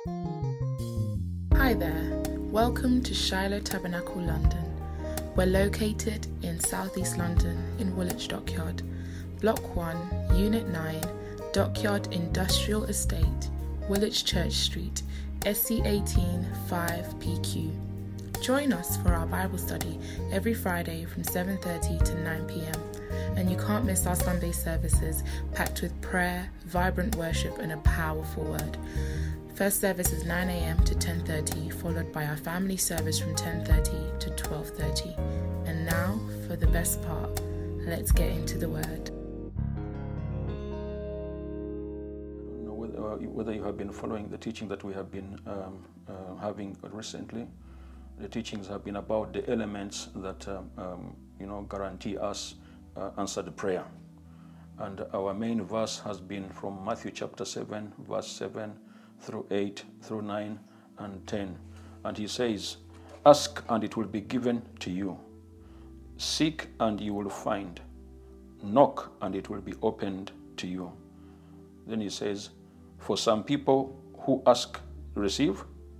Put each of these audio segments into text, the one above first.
Hi there, welcome to Shiloh Tabernacle London. We're located in Southeast London in Woolwich Dockyard, Block 1, Unit 9, Dockyard Industrial Estate, Woolwich Church Street, SC18 5PQ. Join us for our Bible study every Friday from 7:30 to 9 p.m. And you can't miss our Sunday services packed with prayer, vibrant worship and a powerful word. First service is 9 a.m. to 10:30, followed by our family service from 10:30 to 12:30. And now, for the best part, let's get into the word. I don't know whether you have been following the teaching that we have been having recently. The teachings have been about the elements that guarantee us answered prayer. And our main verse has been from Matthew chapter 7, verse 7 through 8, through 9 and 10. And he says, "Ask and it will be given to you. Seek and you will find. Knock and it will be opened to you." Then he says, "For some people who ask, receive?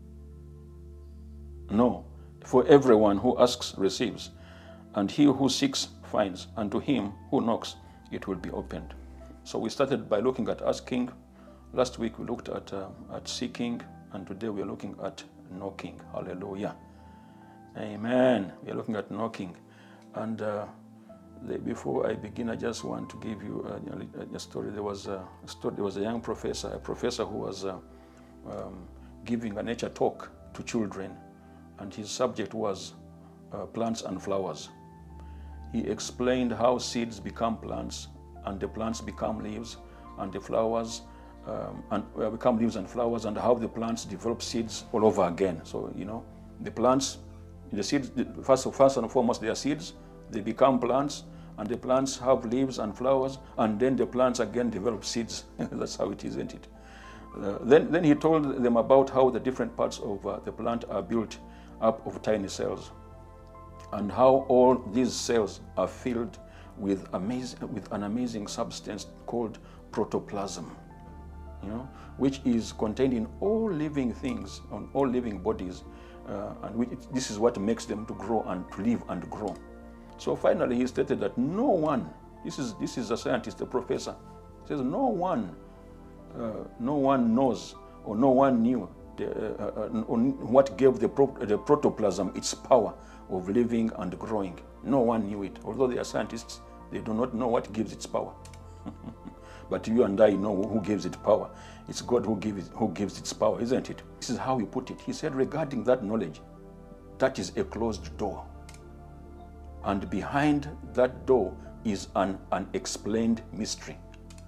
No, for everyone who asks, receives. And he who seeks, finds. And to him who knocks, it will be opened." So we started by looking at asking. Last week we looked at seeking, and today we are looking at knocking. Hallelujah. Amen. We are looking at knocking. And before I begin, I just want to give you a story. There was a young professor who was giving a nature talk to children, and his subject was plants and flowers. He explained how seeds become plants, and the plants become leaves, and the flowers become leaves and flowers, and how the plants develop seeds all over again. So, the plants, the seeds, first and foremost, they are seeds, they become plants, and the plants have leaves and flowers, and then the plants again develop seeds. That's how it is, isn't it? Then he told them about how the different parts of the plant are built up of tiny cells, and how all these cells are filled with an amazing substance called protoplasm. Which is contained in all living things, on all living bodies, and this is what makes them to grow and to live and grow. So finally, he stated that no one, this is a scientist, a professor, says no one knows, or no one knew what gave the protoplasm its power of living and growing. No one knew it. Although they are scientists, they do not know what gives its power. But you and I know who gives it power. It's God who gives its power, isn't it? This is how he put it. He said, regarding that knowledge, that is a closed door. And behind that door is an unexplained mystery.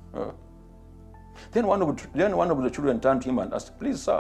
Then one of the children turned to him and asked, "Please, sir,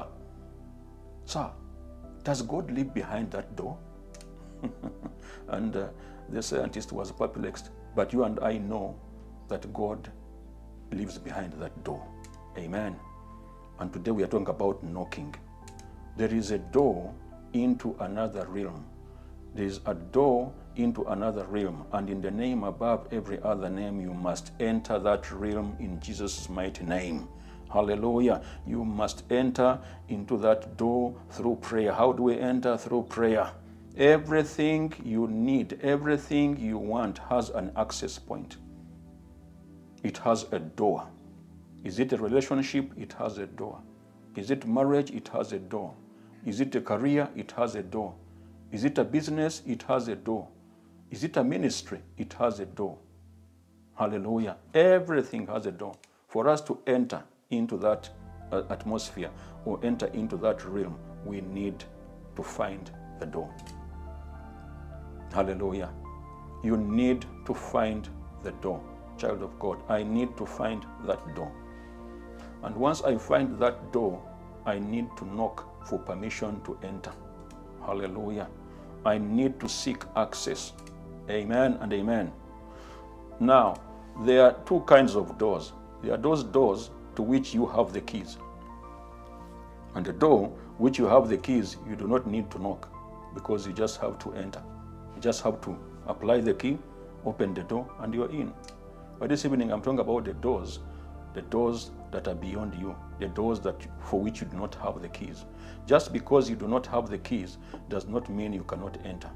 does God live behind that door?" And the scientist was perplexed. But you and I know that God lives behind that door. Amen. And today we are talking about knocking. There is a door into another realm. There is a door into another realm, and in the name above every other name, you must enter that realm in Jesus' mighty name. Hallelujah. You must enter into that door through prayer. How do we enter? Through prayer. Everything you need, everything you want has an access point. It has a door. Is it a relationship? It has a door. Is it marriage? It has a door. Is it a career? It has a door. Is it a business? It has a door. Is it a ministry? It has a door. Hallelujah. Everything has a door. For us to enter into that atmosphere or enter into that realm, we need to find the door. Hallelujah. You need to find the door. Child of God, I need to find that door. And once I find that door, I need to knock for permission to enter. Hallelujah. I need to seek access. Amen and amen. Now, there are two kinds of doors. There are those doors to which you have the keys. And the door which you have the keys, you do not need to knock, because you just have to enter. You just have to apply the key, open the door, and you're in. But this evening I'm talking about the doors that are beyond you, the doors for which you do not have the keys. Just because you do not have the keys does not mean you cannot enter.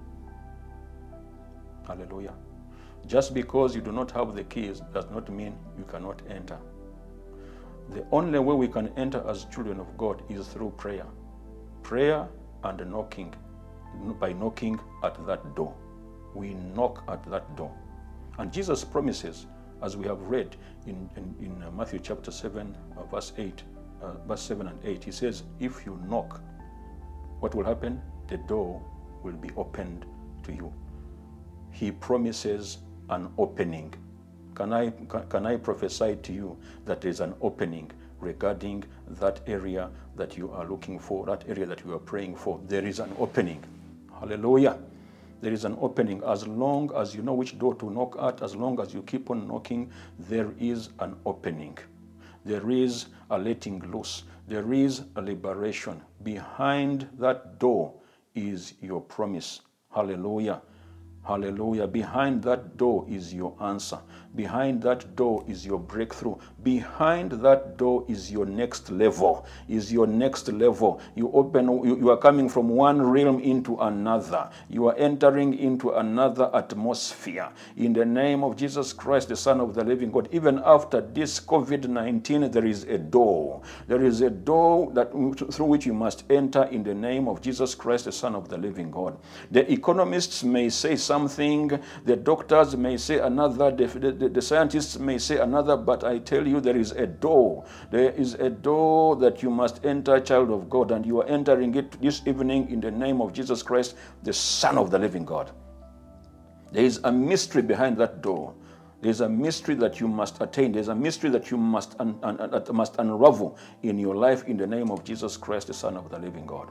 Hallelujah. Just because you do not have the keys does not mean you cannot enter. The only way we can enter as children of God is through prayer. Prayer and knocking. By knocking at that door. We knock at that door. And Jesus promises, as we have read in Matthew chapter 7, verse 7 and 8, he says, if you knock, what will happen? The door will be opened to you. He promises an opening. Can I prophesy to you that there is an opening regarding that area that you are looking for, that area that you are praying for? There is an opening. Hallelujah. There is an opening. As long as you know which door to knock at, as long as you keep on knocking, there is an opening. There is a letting loose. There is a liberation. Behind that door is your promise. Hallelujah. Hallelujah. Behind that door is your answer. Behind that door is your breakthrough. Behind that door is your next level. Is your next level. You are coming from one realm into another. You are entering into another atmosphere. In the name of Jesus Christ, the Son of the living God, even after this COVID-19, there is a door. There is a door through which you must enter in the name of Jesus Christ, the Son of the living God. The economists may say something, the doctors may say another, the scientists may say another, but I tell you there is a door. There is a door that you must enter, child of God, and you are entering it this evening in the name of Jesus Christ, the Son of the living God. There is a mystery behind that door. There's a mystery that you must attain. There's a mystery that you must unravel in your life in the name of Jesus Christ, the Son of the living God.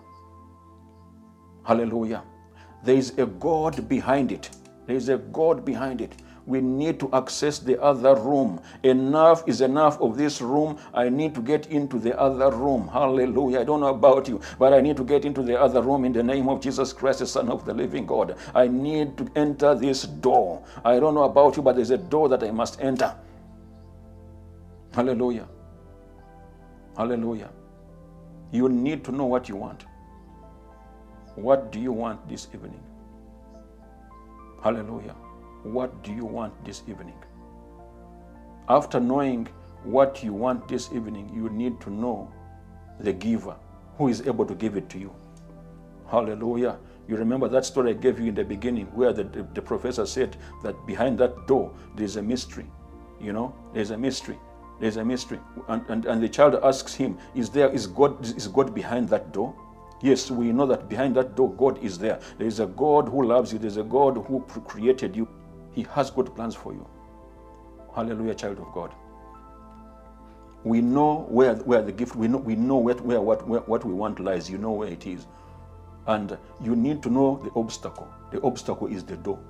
Hallelujah. There is a God behind it. There is a God behind it. We need to access the other room. Enough is enough of this room. I need to get into the other room. Hallelujah. I don't know about you, but I need to get into the other room in the name of Jesus Christ, the Son of the living God. I need to enter this door. I don't know about you, but there's a door that I must enter. Hallelujah. Hallelujah. You need to know what you want. What do you want this evening? Hallelujah. What do you want this evening? After knowing what you want this evening, you need to know the giver who is able to give it to you. Hallelujah. You remember that story I gave you in the beginning where the professor said that behind that door there's a mystery. You know, there's a mystery. There's a mystery. And the child asks him, is God behind that door? Yes, we know that behind that door, God is there. There is a God who loves you. There's a God who created you. He has good plans for you. Hallelujah, child of God. We know where the gift, we know where what we want lies. You know where it is. And you need to know the obstacle. The obstacle is the door.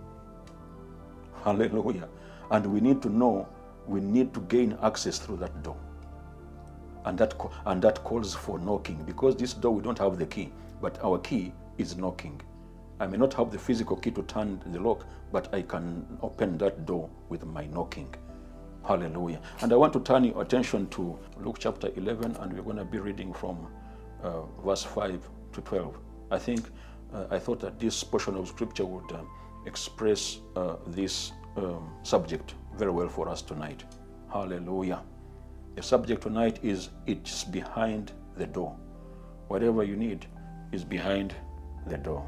Hallelujah. And we need to know, we need to gain access through that door. And that calls for knocking, because this door we don't have the key, but our key is knocking. I may not have the physical key to turn the lock, but I can open that door with my knocking. Hallelujah. And I want to turn your attention to Luke chapter 11, and we're going to be reading from verse 5 to 12. I thought that this portion of scripture would express this subject very well for us tonight. Hallelujah. The subject tonight is, it's behind the door. Whatever you need is behind the door.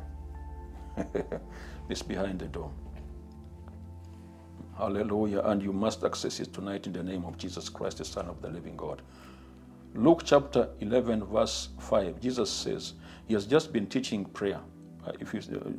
It's behind the door. Hallelujah. And you must access it tonight in the name of Jesus Christ, the Son of the living God. Luke chapter 11, verse 5, Jesus says, he has just been teaching prayer. If you,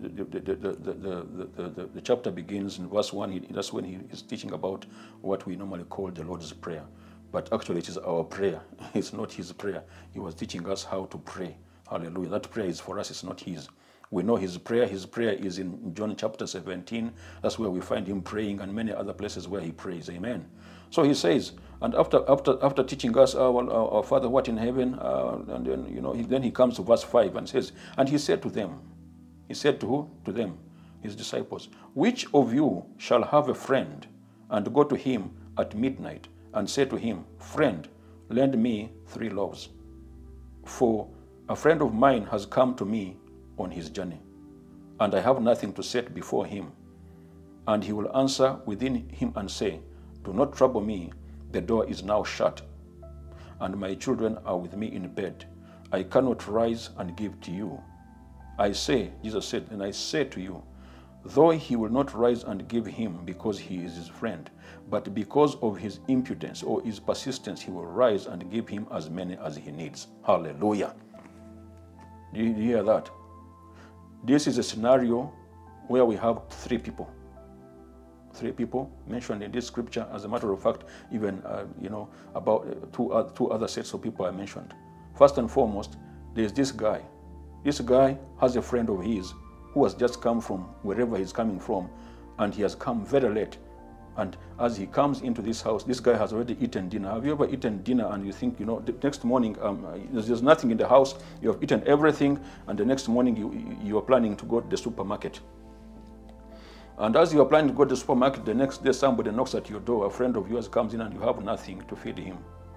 the chapter begins in verse 1, that's when he is teaching about what we normally call the Lord's Prayer. But actually it is our prayer. It's not his prayer. He was teaching us how to pray. Hallelujah. That prayer is for us, it's not his. We know his prayer. His prayer is in John chapter 17. That's where we find him praying, and many other places where he prays. Amen. So he says, and after teaching us our Father what in heaven, and then then he comes to verse 5 and says, and he said to them, he said to who? To them, his disciples, which of you shall have a friend and go to him at midnight and say to him, friend, lend me 3 loaves. For a friend of mine has come to me on his journey, and I have nothing to set before him. And he will answer within him and say, do not trouble me, the door is now shut, and my children are with me in bed. I cannot rise and give to you. I say, Jesus said, and I say to you, though he will not rise and give him because he is his friend, but because of his impudence or his persistence, he will rise and give him as many as he needs. Hallelujah. Do you hear that? This is a scenario where we have 3 people. 3 people mentioned in this scripture. As a matter of fact, even, about two other sets of people are mentioned. First and foremost, there's this guy. This guy has a friend of his who has just come from wherever he's coming from, and he has come very late. And as he comes into this house, this guy has already eaten dinner. Have you ever eaten dinner and you think, the next morning there's nothing in the house, you have eaten everything, and the next morning you are planning to go to the supermarket. And as you are planning to go to the supermarket, the next day somebody knocks at your door, a friend of yours comes in and you have nothing to feed him.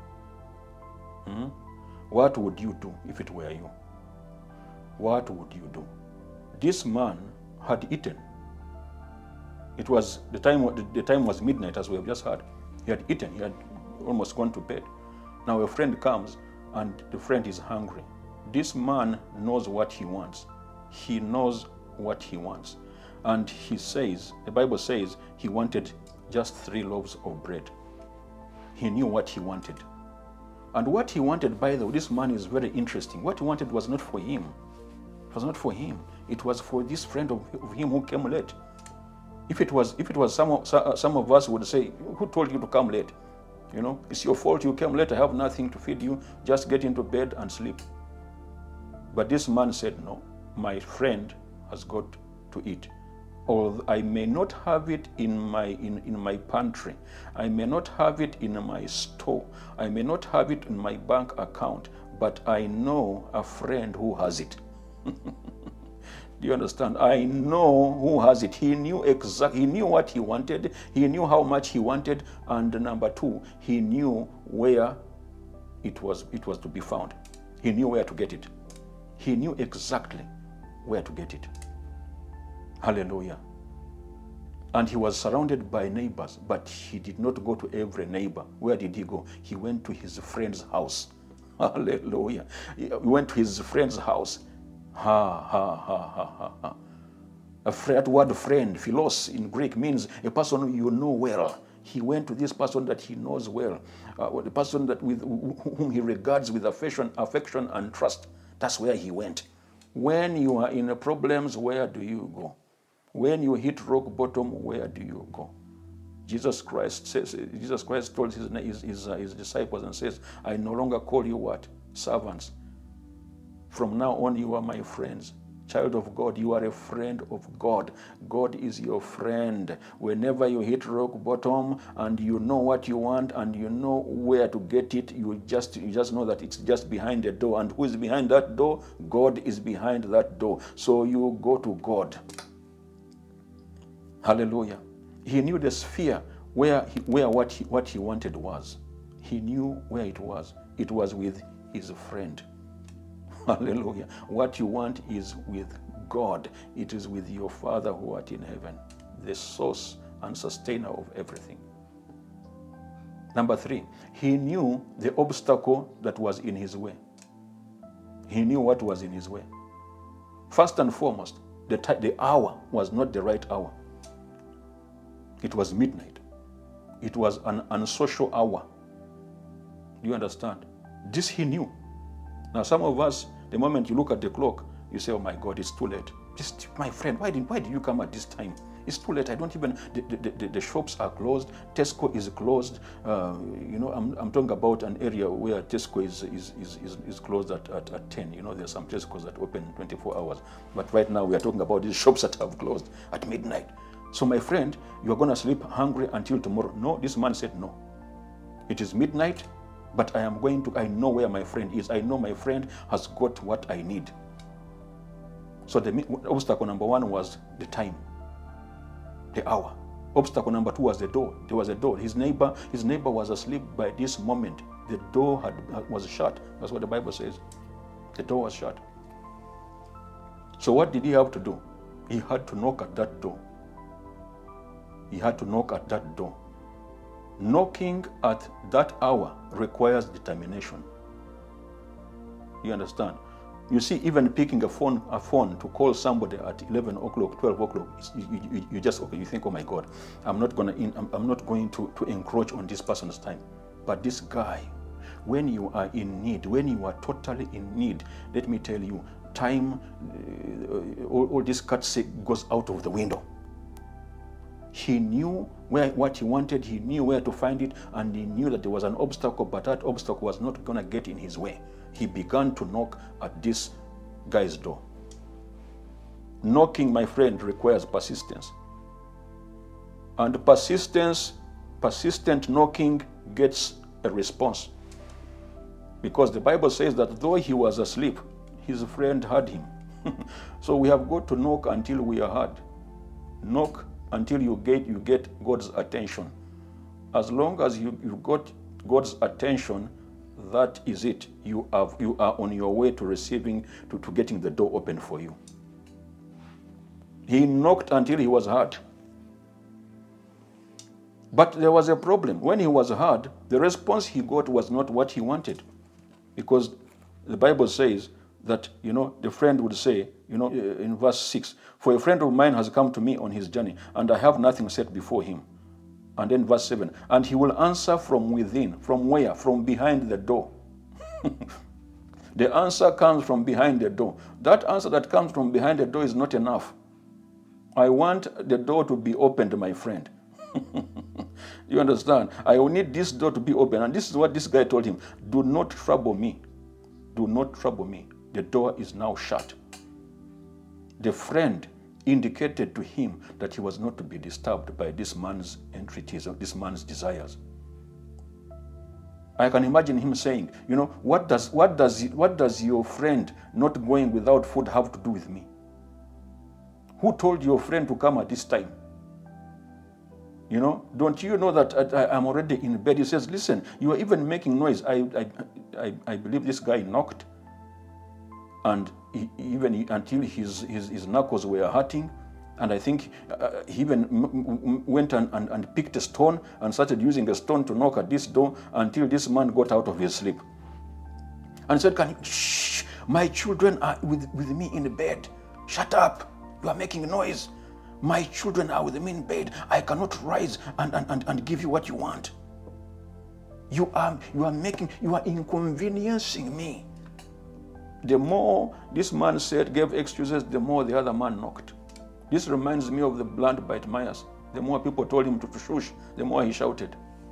What would you do if it were you? What would you do? This man had eaten. It was the time was midnight, as we have just heard. He had eaten. He had almost gone to bed. Now a friend comes, and the friend is hungry. This man knows what he wants. He knows what he wants, and he says, the Bible says, he wanted just 3 loaves of bread. He knew what he wanted, and what he wanted, by the way, this man is very interesting. What he wanted was not for him. It was not for him. It was for this friend of him who came late. If it was some of us would say, who told you to come late? It's your fault you came late. I have nothing to feed you. Just get into bed and sleep. But this man said, no, my friend has got to eat. Or I may not have it in my pantry. I may not have it in my store. I may not have it in my bank account, but I know a friend who has it. Do you understand? I know who has it. He knew what he wanted. He knew how much he wanted. And number 2, he knew where it was to be found. He knew where to get it. He knew exactly where to get it. Hallelujah. And he was surrounded by neighbors, but he did not go to every neighbor. Where did he go? He went to his friend's house. Hallelujah. He went to his friend's house. That word friend, philos in Greek, means a person you know well. He went to this person that he knows well, the person that with whom he regards with affection and trust. That's where he went. When you are in problems, where do you go? When you hit rock bottom, where do you go? Jesus Christ told his disciples and says, I no longer call you what? Servants. From now on, you are my friends. Child of God, you are a friend of God. God is your friend. Whenever you hit rock bottom and you know what you want and you know where to get it, you just know that it's just behind the door. And who is behind that door? God is behind that door. So you go to God. Hallelujah. He knew the sphere where what he wanted was. He knew where it was. It was with his friend. Hallelujah. What you want is with God. It is with your Father who art in heaven, the source and sustainer of everything. Number 3, he knew the obstacle that was in his way. He knew what was in his way. First and foremost, the hour was not the right hour. It was midnight. It was an unsocial hour. Do you understand? This he knew. Now, some of us, the moment you look at the clock, you say, oh my God, it's too late. Just, my friend, why did you come at this time? It's too late. I don't even, the shops are closed. Tesco is closed. I'm talking about an area where Tesco is closed at 10. There's some Tescos that open 24 hours. But right now we are talking about these shops that have closed at midnight. So my friend, you are going to sleep hungry until tomorrow. No, this man said no. It is midnight. But I know where my friend is. I know my friend has got what I need. So the obstacle number 1 was the time, the hour. Obstacle number 2 was the door. There was a door. His neighbor was asleep by this moment. The door was shut. That's what the Bible says. The door was shut. So what did he have to do? He had to knock at that door. He had to knock at that door. Knocking at that hour requires determination. You understand? You see, even picking a phone to call somebody at 11 o'clock, 12 o'clock, you just, okay, you think, oh my God, I'm not going to encroach on this person's time. But this guy, when you are in need, when you are totally in need, let me tell you, time, all this courtesy goes out of the window. He knew what he wanted, he knew where to find it, and he knew that there was an obstacle, but that obstacle was not going to get in his way. He began to knock at this guy's door. Knocking, my friend, requires persistence. And persistent knocking gets a response. Because the Bible says that though he was asleep, his friend heard him. So we have got to knock until we are heard. Knock until you get God's attention. As long as you got God's attention, that is it. You are on your way to receiving, to getting the door open for you. He knocked until he was heard. But there was a problem. When he was heard, the response he got was not what he wanted. Because the Bible says that, the friend would say, in verse 6, for a friend of mine has come to me on his journey, and I have nothing set before him. And then verse 7, and he will answer from within. From where? From behind the door. The answer comes from behind the door. That answer that comes from behind the door is not enough. I want the door to be opened, my friend. You understand? I will need this door to be open. And this is what this guy told him. Do not trouble me. Do not trouble me. The door is now shut. The friend indicated to him that he was not to be disturbed by this man's entreaties or this man's desires. I can imagine him saying, what does your friend not going without food have to do with me? Who told your friend to come at this time? Don't you know that I'm already in bed? He says, listen, you are even making noise. I believe this guy knocked, and even until his knuckles were hurting, and I think he even went and picked a stone and started using a stone to knock at this door until this man got out of his sleep. And said, shh, my children are with me in the bed. Shut up, you are making noise. My children are with me in bed. I cannot rise and give you what you want. You are inconveniencing me. The more this man gave excuses, the more the other man knocked. This reminds me of the blind Bartimaeus. The more people told him to shush, the more he shouted.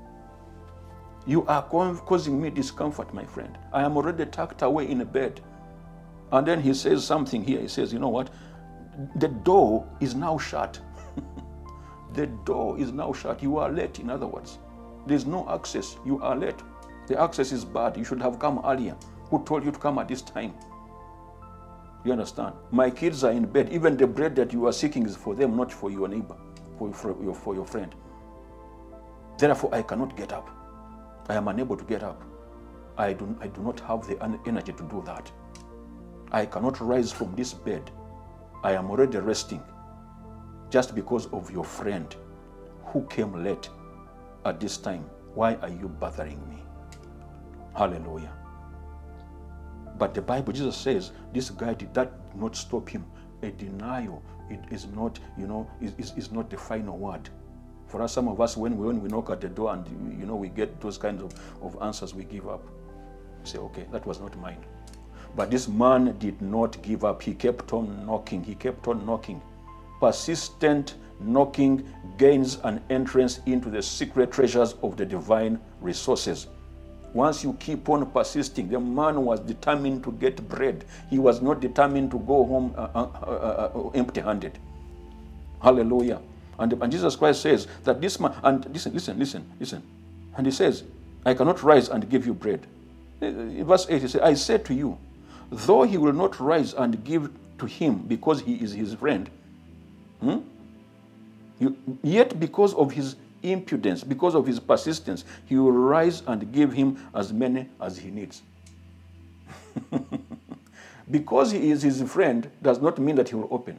You are causing me discomfort, my friend. I am already tucked away in a bed. And then he says something here. He says, you know what? The door is now shut. The door is now shut. You are late, in other words. There's no access. You are late. The access is bad. You should have come earlier. Who told you to come at this time? You understand? My kids are in bed. Even the bread that you are seeking is for them, not for your neighbor, for your friend. Therefore, I cannot get up. I am unable to get up. I do not have the energy to do that. I cannot rise from this bed. I am already resting just because of your friend who came late at this time. Why are you bothering me? Hallelujah. But the Bible, Jesus says, this guy did not stop him. A denial, it is not, is not the final word. For us, some of us, when we knock at the door and, we get those kinds of answers, we give up. We say, okay, that was not mine. But this man did not give up. He kept on knocking. He kept on knocking. Persistent knocking gains an entrance into the secret treasures of the divine resources. Once you keep on persisting, the man was determined to get bread. He was not determined to go home empty-handed. Hallelujah. And Jesus Christ says that this man, and listen. And he says, I cannot rise and give you bread. In verse 8, he says, I say to you, though he will not rise and give to him because he is his friend, yet because of his impudence, because of his persistence, he will rise and give him as many as he needs. Because he is his friend does not mean that he will open.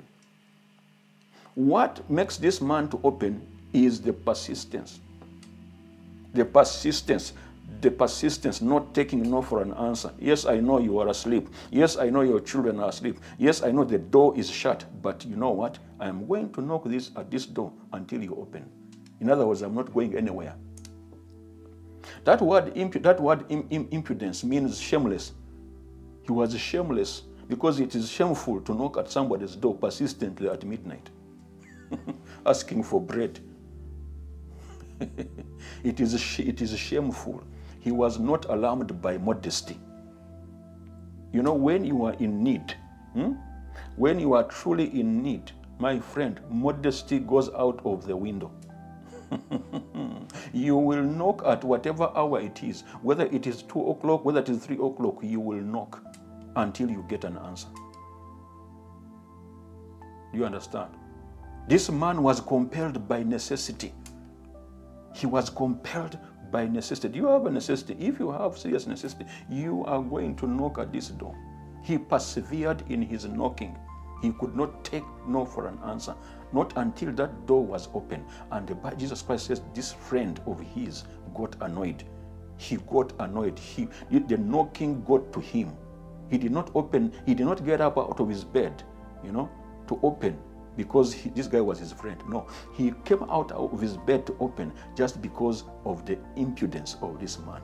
What makes this man to open is the persistence. The persistence, not taking no for an answer. Yes, I know you are asleep. Yes, I know your children are asleep. Yes, I know the door is shut. But you know what? I am going to knock at this door until you open. In other words, I'm not going anywhere. That word impudence means shameless. He was shameless because it is shameful to knock at somebody's door persistently at midnight, asking for bread. It is shameful. He was not alarmed by modesty. You know, when you are in need, when you are truly in need, my friend, modesty goes out of the window. You will knock at whatever hour it is, whether it is 2 o'clock, whether it is 3 o'clock, you will knock until you get an answer. Do you understand? This man was compelled by necessity. He was compelled by necessity. Do you have a necessity? If you have serious necessity, you are going to knock at this door. He persevered in his knocking. He could not take no for an answer, not until that door was open. And Jesus Christ says this friend of his got annoyed. He got annoyed. The knocking got to him. He did not open. He did not get up out of his bed, to open because this guy was his friend. No, he came out of his bed to open just because of the impudence of this man.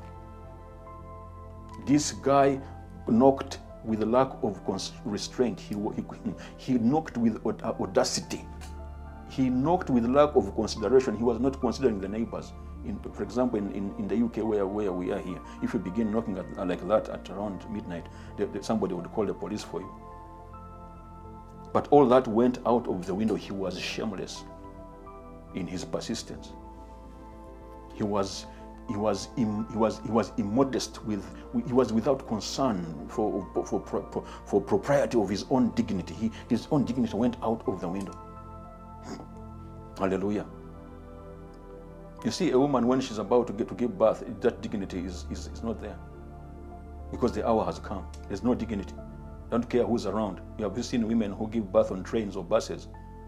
This guy knocked with a lack of restraint. He knocked with audacity. He knocked with lack of consideration. He was not considering the neighbors. For example, in the UK where we are here, if you begin knocking like that at around midnight, somebody would call the police for you. But all that went out of the window. He was shameless in his persistence. He was immodest. He was without concern for propriety of his own dignity. His own dignity went out of the window. Hallelujah. You see, a woman, when she's about to give birth, that dignity is not there. Because the hour has come. There's no dignity. Don't care who's around. You have seen women who give birth on trains or buses.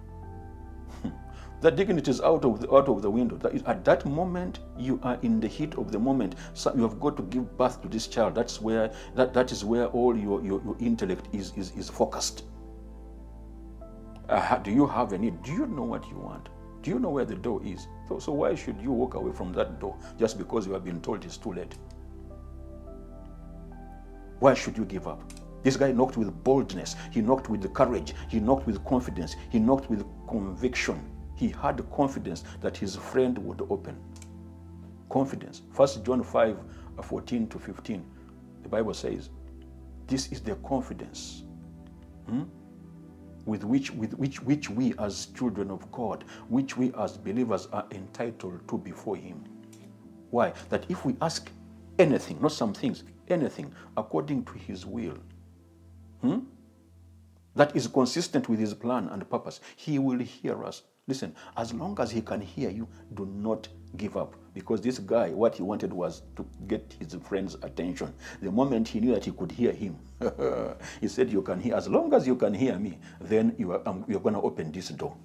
That dignity is out of the window. At that moment, you are in the heat of the moment. So you have got to give birth to this child. That is where all your intellect is focused. Do you have a need? Do you know what you want? Do you know where the door is? So why should you walk away from that door just because you have been told it's too late? Why should you give up? This guy knocked with boldness. He knocked with courage. He knocked with confidence. He knocked with conviction. He had confidence that his friend would open. Confidence. 1 John 5:14-15. The Bible says, this is the confidence with which we as children of God, which we as believers are entitled to before him. Why? That if we ask anything, not some things, anything, according to his will, that is consistent with his plan and purpose, he will hear us. Listen, as long as he can hear you, do not give up. Because this guy, what he wanted was to get his friend's attention. The moment he knew that he could hear him, he said, you can hear. As long as you can hear me, then you're going to open this door.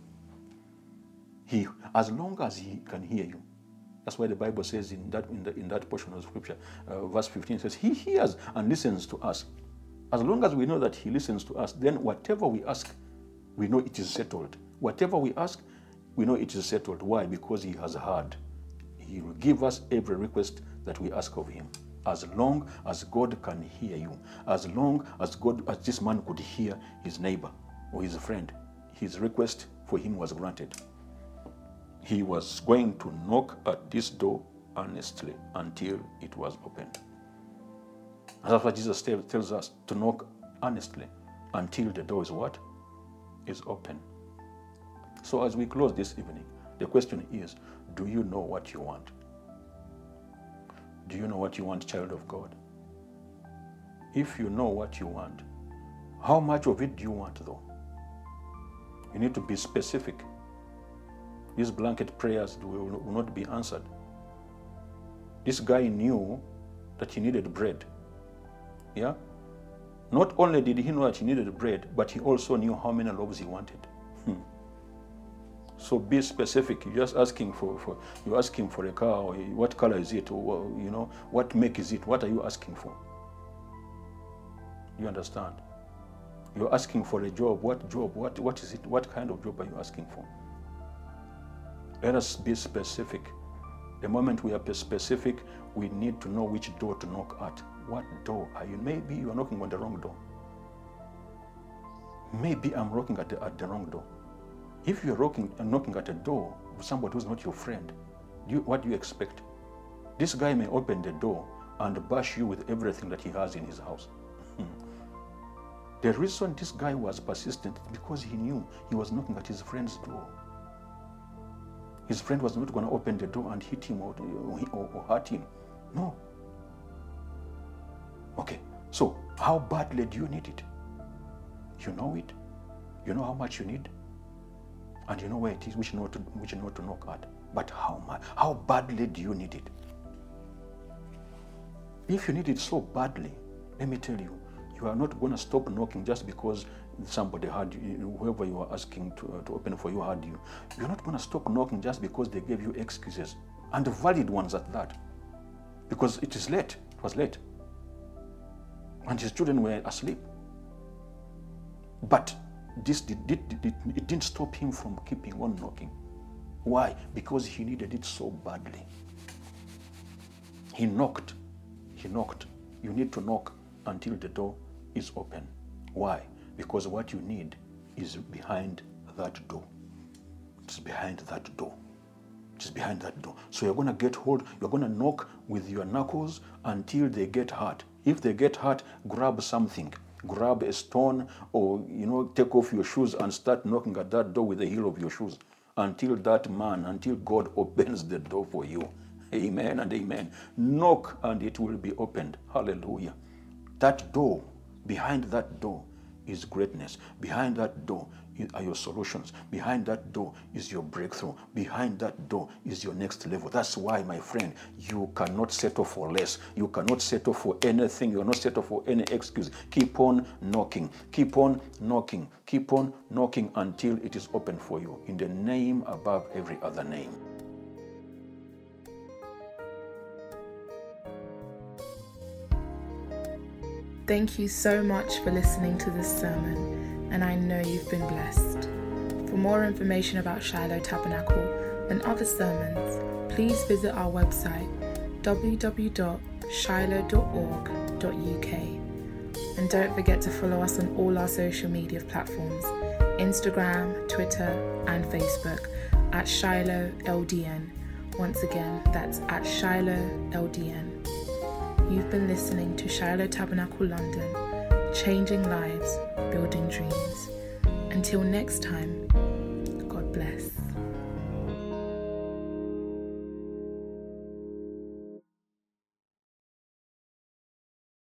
As long as he can hear you. That's why the Bible says in that portion of scripture, verse 15 says, he hears and listens to us. As long as we know that he listens to us, then whatever we ask, we know it is settled. Whatever we ask, we know it is settled. Why? Because he has heard. He will give us every request that we ask of him. As long as God can hear you, as long as this man could hear his neighbor or his friend, his request for him was granted. He was going to knock at this door earnestly until it was opened. And that's what Jesus tells us, to knock earnestly until the door is what? Is open. So as we close this evening, the question is, do you know what you want? Do you know what you want, child of God? If you know what you want, how much of it do you want though? You need to be specific. these blanket prayers will not be answered. This guy knew that he needed bread. Yeah? Not only did he know that he needed bread, but he also knew how many loaves he wanted. So be specific. You're just asking you're asking for a car, or what color is it, or what make is it? What are you asking for? You understand? You're asking for a job. What job? What is it? What kind of job are you asking for? Let us be specific. The moment we are specific, we need to know which door to knock at. What door are you? Maybe you are knocking on the wrong door. Maybe I'm knocking at the wrong door. If you're knocking at a door with somebody who's not your friend, what do you expect? This guy may open the door and bash you with everything that he has in his house. The reason this guy was persistent is because he knew he was knocking at his friend's door. His friend was not going to open the door and hit him or hurt him. No. Okay, so how badly do you need it? You know it. You know how much you need. And you know where it is, which note to knock at. But how badly do you need it? If you need it so badly, let me tell you, you are not going to stop knocking just because somebody had you, whoever you are asking to open for you had you. You're not going to stop knocking just because they gave you excuses, and valid ones at that. Because it is late. It was late. And his children were asleep. But it didn't stop him from keeping on knocking. Why? Because he needed it so badly. He knocked. You need to knock until the door is open. Why? Because what you need is behind that door. It's behind that door. It's behind that door. So you're going to get hold, you're going to knock with your knuckles until they get hurt. If they get hurt, grab something. Grab a stone, or take off your shoes and start knocking at that door with the heel of your shoes until God opens the door for you. Amen and amen. Knock and it will be opened. Hallelujah. That door, behind that door is greatness. Behind that door are your solutions. Behind that door is your breakthrough. Behind that door is your next level. That's why, my friend, you cannot settle for less. You cannot settle for anything. You cannot settle for any excuse. Keep on knocking. Keep on knocking. Keep on knocking until it is open for you. In the name above every other name. Thank you so much for listening to this sermon, and I know you've been blessed. For more information about Shiloh Tabernacle and other sermons, please visit our website www.shiloh.org.uk. And don't forget to follow us on all our social media platforms, Instagram, Twitter and Facebook at Shiloh LDN. Once again, that's at Shiloh LDN. You've been listening to Shiloh Tabernacle London, changing lives, building dreams. Until next time, God bless.